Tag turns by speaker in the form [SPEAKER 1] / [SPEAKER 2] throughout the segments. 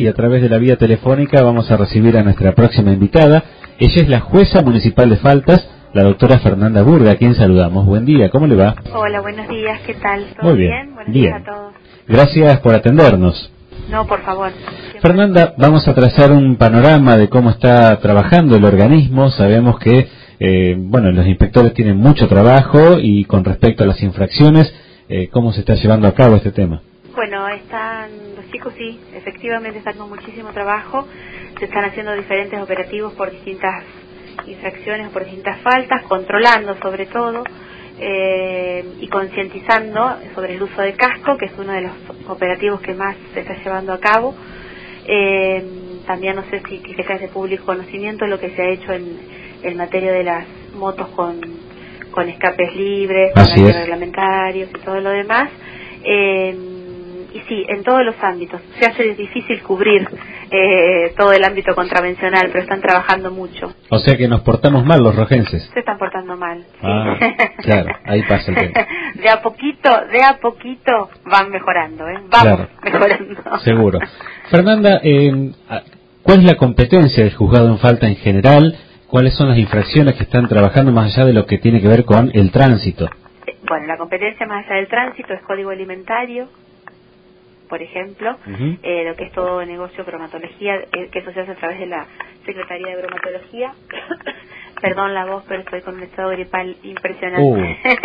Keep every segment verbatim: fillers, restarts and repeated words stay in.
[SPEAKER 1] Y a través de la vía telefónica vamos a recibir a nuestra próxima invitada. Ella es la jueza municipal de faltas, la doctora Fernanda Burga, a quien saludamos. Buen día, ¿cómo le va?
[SPEAKER 2] Hola, buenos días, ¿qué tal? ¿Todo
[SPEAKER 1] Muy bien,
[SPEAKER 2] bien? Buenos
[SPEAKER 1] bien.
[SPEAKER 2] días a todos.
[SPEAKER 1] Gracias por atendernos.
[SPEAKER 2] No, por favor. Siempre.
[SPEAKER 1] Fernanda, vamos a trazar un panorama de cómo está trabajando el organismo. Sabemos que, eh, bueno, los inspectores tienen mucho trabajo y con respecto a las infracciones, eh, ¿cómo se está llevando a cabo este tema?
[SPEAKER 2] Bueno, están, los chicos sí, efectivamente están con muchísimo trabajo, se están haciendo diferentes operativos por distintas infracciones, por distintas faltas, controlando sobre todo eh, y concientizando sobre el uso de casco, que es uno de los operativos que más se está llevando a cabo. Eh, también no sé si que se cae de público conocimiento lo que se ha hecho en, en materia de las motos con, con escapes libres, con reglamentarios y todo lo demás. Eh, y sí, en todos los ámbitos. Se hace difícil cubrir eh, todo el ámbito contravencional, pero están trabajando mucho.
[SPEAKER 1] O sea que nos portamos mal los rojenses.
[SPEAKER 2] Se están portando mal. Sí.
[SPEAKER 1] Ah, claro, ahí pasa el tema.
[SPEAKER 2] De a poquito, de a poquito van mejorando, ¿eh? Vamos
[SPEAKER 1] claro,
[SPEAKER 2] mejorando.
[SPEAKER 1] Seguro. Fernanda, eh, ¿cuál es la competencia del juzgado en falta en general? ¿Cuáles son las infracciones que están trabajando más allá de lo que tiene que ver con el tránsito?
[SPEAKER 2] Bueno, la competencia más allá del tránsito es código alimentario, por ejemplo, uh-huh. eh, lo que es todo negocio bromatología, eh, que eso se hace a través de la Secretaría de Bromatología. Perdón la voz, pero estoy con un estado gripal impresionante.
[SPEAKER 1] Uh.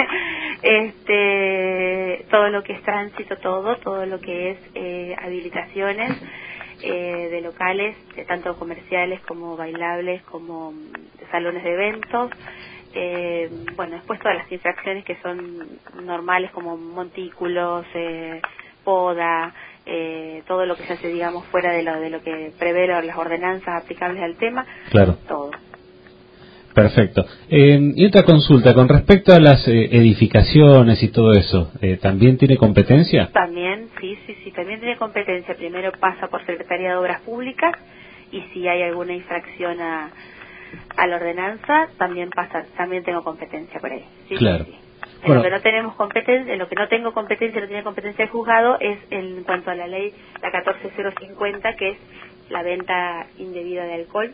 [SPEAKER 2] este, todo lo que es tránsito, todo, todo lo que es eh, habilitaciones eh, de locales, de tanto comerciales como bailables, como de salones de eventos. Eh, bueno, después todas las infracciones que son normales como montículos, eh, poda, eh, todo lo que se hace, digamos, fuera de lo de lo que prevé las ordenanzas aplicables al tema.
[SPEAKER 1] Claro.
[SPEAKER 2] Todo.
[SPEAKER 1] Perfecto. Eh, y otra consulta, con respecto a las eh, edificaciones y todo eso, eh, ¿también tiene competencia?
[SPEAKER 2] También, sí, sí, sí, también tiene competencia. Primero pasa por Secretaría de Obras Públicas y si hay alguna infracción a, a la ordenanza, también pasa, también tengo competencia por ahí. Sí,
[SPEAKER 1] claro.
[SPEAKER 2] Sí, sí. En
[SPEAKER 1] Bueno.
[SPEAKER 2] lo que no tenemos competencia, en lo que no tengo competencia, no tiene competencia el juzgado, es en cuanto a la ley, la catorce cero cincuenta, que es la venta indebida de alcohol.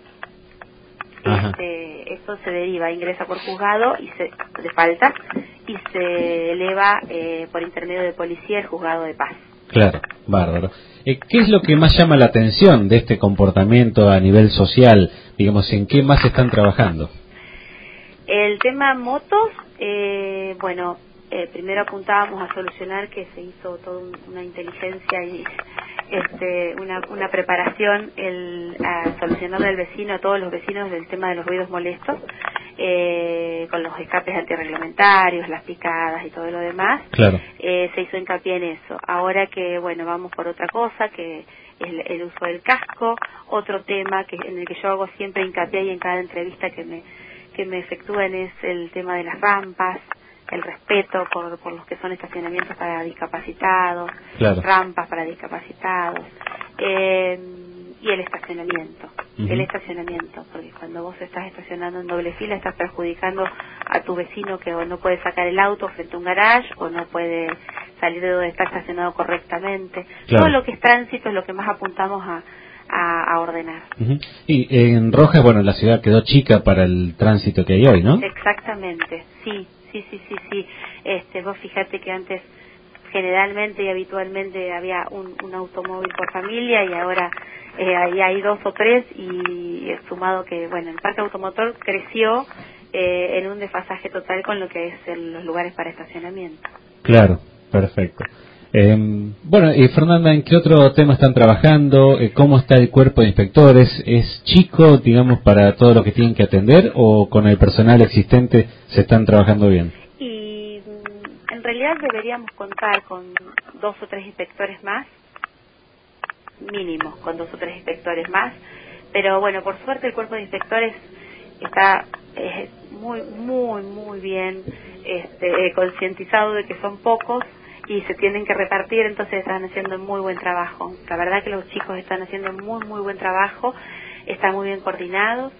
[SPEAKER 2] Este, eso se deriva, ingresa por juzgado y se de falta y se eleva eh, por intermedio de policía el juzgado de paz.
[SPEAKER 1] Claro, bárbaro. Eh, ¿Qué es lo que más llama la atención de este comportamiento a nivel social? Digamos, ¿en qué más están trabajando?
[SPEAKER 2] El tema motos, eh, bueno, eh, primero apuntábamos a solucionar que se hizo toda un, una inteligencia y este, una, una preparación el, a solucionarle al vecino, a todos los vecinos, del tema de los ruidos molestos, eh, con los escapes antirreglamentarios, las picadas y todo lo demás.
[SPEAKER 1] Claro.
[SPEAKER 2] Eh, se hizo hincapié en eso. Ahora que, bueno, vamos por otra cosa, que es el, el uso del casco, otro tema que en el que yo hago siempre hincapié y en cada entrevista que me que me efectúan es el tema de las rampas, el respeto por, por los que son estacionamientos para discapacitados,
[SPEAKER 1] claro.
[SPEAKER 2] rampas para discapacitados, eh, y el estacionamiento, uh-huh. el estacionamiento, porque cuando vos estás estacionando en doble fila estás perjudicando a tu vecino que o no puede sacar el auto frente a un garage o no puede salir de donde está estacionado correctamente.
[SPEAKER 1] Claro.
[SPEAKER 2] Todo lo que es tránsito es lo que más apuntamos a A, a ordenar.
[SPEAKER 1] Uh-huh. Y en Rojas, bueno, la ciudad quedó chica para el tránsito que hay hoy, ¿no?
[SPEAKER 2] Exactamente, sí, sí, sí, sí, sí. Este, vos fíjate que antes generalmente y habitualmente había un, un automóvil por familia y ahora eh, ahí hay dos o tres y es sumado que, bueno, el parque automotor creció eh, en un desfasaje total con lo que es el, los lugares para estacionamiento.
[SPEAKER 1] Claro, perfecto. Eh, bueno, y Fernanda, ¿en qué otro tema están trabajando? Eh, ¿Cómo está el cuerpo de inspectores? ¿Es chico, digamos, para todo lo que tienen que atender o con el personal existente se están trabajando bien?
[SPEAKER 2] Y en realidad deberíamos contar con dos o tres inspectores más, mínimo, con dos o tres inspectores más, pero bueno, por suerte el cuerpo de inspectores está eh, muy, muy, muy bien este, eh, concientizado de que son pocos y se tienen que repartir, entonces están haciendo muy buen trabajo. La verdad que los chicos están haciendo muy, muy buen trabajo, están muy bien coordinados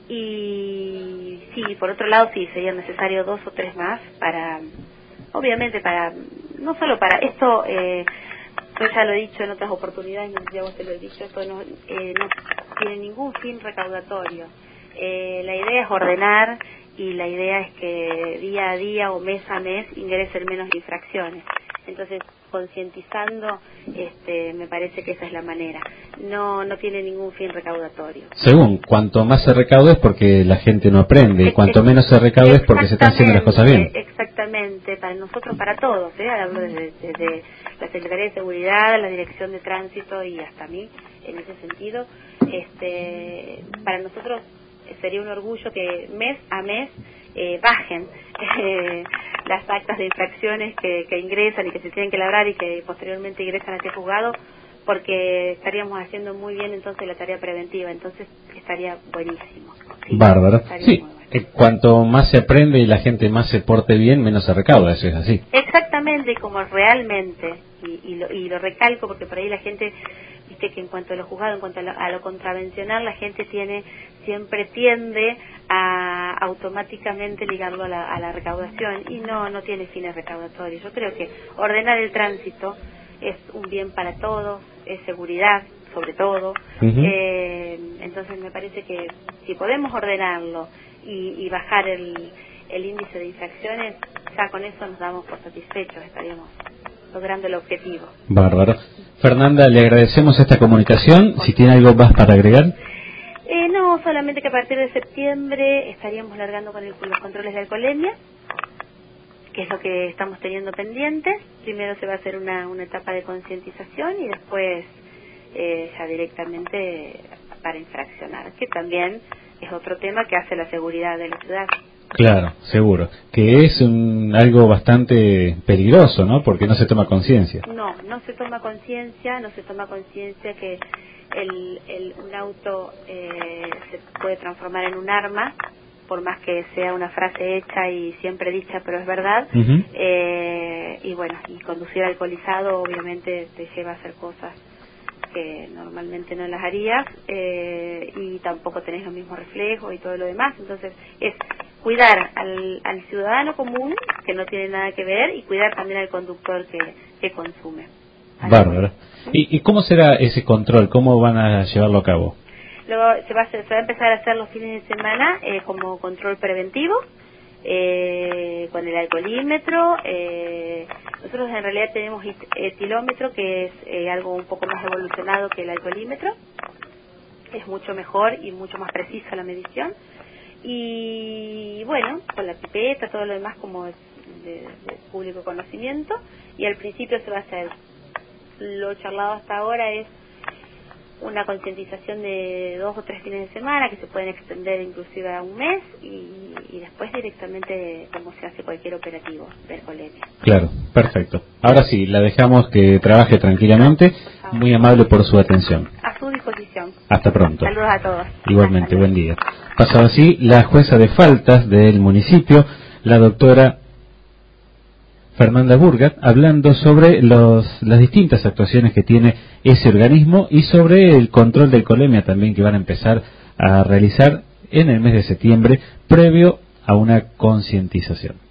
[SPEAKER 2] y sí, por otro lado sí, sería necesario dos o tres más para, obviamente para, no solo para esto, eh, yo ya lo he dicho en otras oportunidades, no sé si a vos te lo he dicho, esto no, eh, no tiene ningún fin recaudatorio. Eh, la idea es ordenar y la idea es que día a día o mes a mes ingresen menos infracciones. Entonces, concientizando, este, me parece que esa es la manera. No, no tiene ningún fin recaudatorio.
[SPEAKER 1] Según, cuanto más se recaude es porque la gente no aprende, y cuanto menos se recaude es porque se están haciendo las cosas bien.
[SPEAKER 2] Exactamente, para nosotros, para todos, ¿eh? Hablo desde, desde la Secretaría de Seguridad, la Dirección de Tránsito y hasta mí, en ese sentido, este, para nosotros sería un orgullo que mes a mes eh, bajen eh, las actas de infracciones que, que ingresan y que se tienen que labrar y que posteriormente ingresan a este juzgado, porque estaríamos haciendo muy bien entonces la tarea preventiva, entonces estaría buenísimo. ¿Sí?
[SPEAKER 1] Bárbaro.
[SPEAKER 2] Estaría
[SPEAKER 1] Sí,
[SPEAKER 2] muy bueno.
[SPEAKER 1] eh, cuanto más se aprende y la gente más se porte bien, menos se recauda, eso es así.
[SPEAKER 2] Exactamente, y como realmente, y, y, lo, y lo recalco porque por ahí la gente, viste que en cuanto a lo juzgado, en cuanto a lo, a lo contravencional, la gente tiene siempre tiende a automáticamente ligarlo a la, a la recaudación, y no, no tiene fines recaudatorios. Yo creo que ordenar el tránsito es un bien para todos, es seguridad sobre todo. Uh-huh. eh, entonces me parece que si podemos ordenarlo y, y bajar el, el índice de infracciones, ya con eso nos damos por satisfechos, estaríamos logrando el objetivo.
[SPEAKER 1] Bárbaro. Fernanda, le agradecemos esta comunicación. Si tiene algo más para agregar.
[SPEAKER 2] Eh, no, solamente que a partir de septiembre estaríamos largando con, el, con los controles de alcoholemia, que es lo que estamos teniendo pendientes. Primero se va a hacer una, una etapa de concientización y después eh, ya directamente para infraccionar, que también es otro tema que hace la seguridad de la ciudad.
[SPEAKER 1] Claro, seguro. Que es un, algo bastante peligroso, ¿no? Porque no se toma conciencia.
[SPEAKER 2] No, no se toma conciencia, no se toma conciencia que el, el, un auto eh, se puede transformar en un arma, por más que sea una frase hecha y siempre dicha, pero es verdad. Uh-huh. eh, y bueno, y conducir alcoholizado obviamente te lleva a hacer cosas que normalmente no las harías, eh, y tampoco tenés los mismos reflejos y todo lo demás. Entonces es cuidar al, al ciudadano común, que no tiene nada que ver, y cuidar también al conductor que, que consume.
[SPEAKER 1] Bárbaro. ¿Y, ¿Y cómo será ese control? ¿Cómo van a llevarlo a cabo?
[SPEAKER 2] Luego se va a, hacer, se va a empezar a hacer los fines de semana eh, como control preventivo, eh, con el alcoholímetro. Eh, nosotros en realidad tenemos etilómetro, que es eh, algo un poco más evolucionado que el alcoholímetro. Es mucho mejor y mucho más precisa la medición. Y bueno, con la pipeta, todo lo demás como es de, de público conocimiento. Y al principio se va a hacer, lo charlado hasta ahora es una concientización de dos o tres fines de semana que se pueden extender inclusive a un mes, y, y después directamente como se hace cualquier operativo de alcoholemia.
[SPEAKER 1] Claro, perfecto. Ahora sí, la dejamos que trabaje tranquilamente. Muy amable por su atención.
[SPEAKER 2] A su disposición.
[SPEAKER 1] Hasta pronto.
[SPEAKER 2] Saludos a todos.
[SPEAKER 1] Igualmente, buen día. Pasaba así la jueza de faltas del municipio, la doctora Fernanda Burgat, hablando sobre los, las distintas actuaciones que tiene ese organismo y sobre el control de alcoholemia también que van a empezar a realizar en el mes de septiembre previo a una concientización.